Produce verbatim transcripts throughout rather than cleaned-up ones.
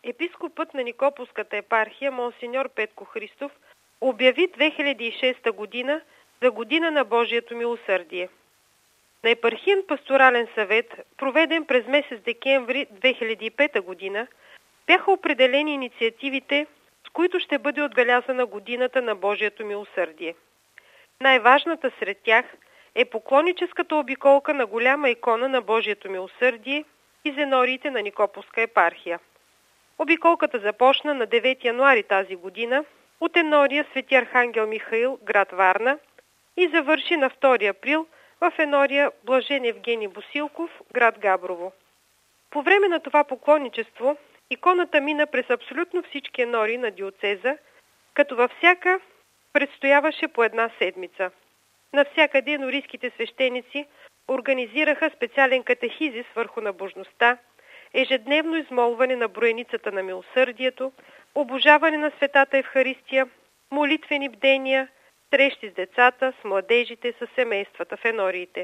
Епископът на Никополската епархия монсеньор Петко Христов обяви две хиляди и шеста година за година на Божието милосърдие. На епархиен пасторален съвет, проведен през месец декември две хиляди и пета година, бяха определени инициативите, с които ще бъде отбелязана годината на Божието милосърдие. Най-важната сред тях е поклонническата обиколка на голяма икона на Божието милосърдие и зенориите на Никополска епархия. Обиколката започна на девети януари тази година от енория Свети Архангел Михаил, град Варна, и завърши на втори април в енория Блажен Евгений Босилков, град Габрово. По време на това поклонничество иконата мина през абсолютно всички енории на диоцеза, като във всяка предстояваше по една седмица. Навсякъде енорийските свещеници организираха специален катехизис върху набожността, ежедневно измолване на броеницата на милосърдието, обожаване на светата Евхаристия, молитвени бдения, срещи с децата, с младежите, с семействата в енориите.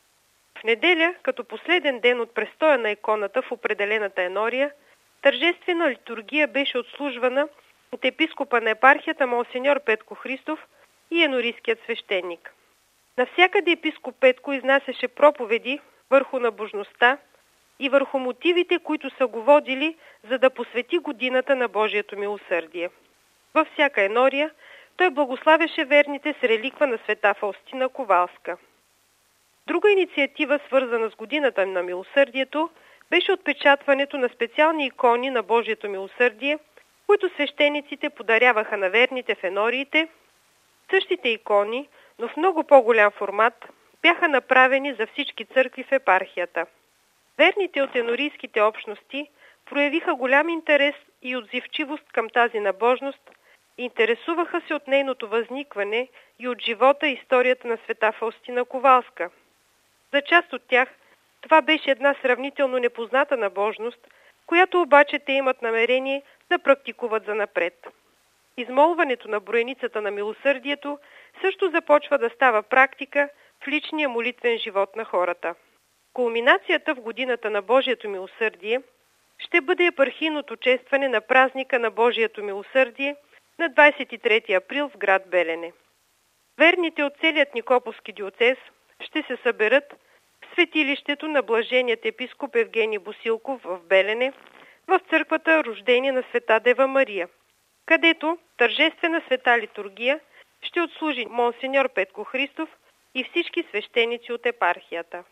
В неделя, като последен ден от престоя на иконата в определената енория, тържествена литургия беше отслужвана от епископа на епархията монсеньор Петко Христов и енорийският свещеник. Навсякъде епископ Петко изнасяше проповеди върху набожността и върху мотивите, които са го водили, за да посвети годината на Божието милосърдие. Във всяка енория той благославяше верните с реликва на света Фаустина Ковалска. Друга инициатива, свързана с годината на милосърдието, беше отпечатването на специални икони на Божието милосърдие, които свещениците подаряваха на верните в енориите. Същите икони, но в много по-голям формат, бяха направени за всички църкви в епархията. Верните от енорийските общности проявиха голям интерес и отзивчивост към тази набожност, интересуваха се от нейното възникване и от живота и историята на света Фаустина Ковалска. За част от тях това беше една сравнително непозната набожност, която обаче те имат намерение да практикуват занапред. Измолването на броеницата на милосърдието също започва да става практика в личния молитвен живот на хората. Кулминацията в годината на Божието милосърдие ще бъде епархийното честване на празника на Божието милосърдие на двадесет и трети април в град Белене. Верните от целият Никополски диоцез ще се съберат в светилището на блаженият епископ Евгений Босилков в Белене, в църквата Рождение на света Дева Мария, където тържествена света литургия ще отслужи монсеньор Петко Христов и всички свещеници от епархията.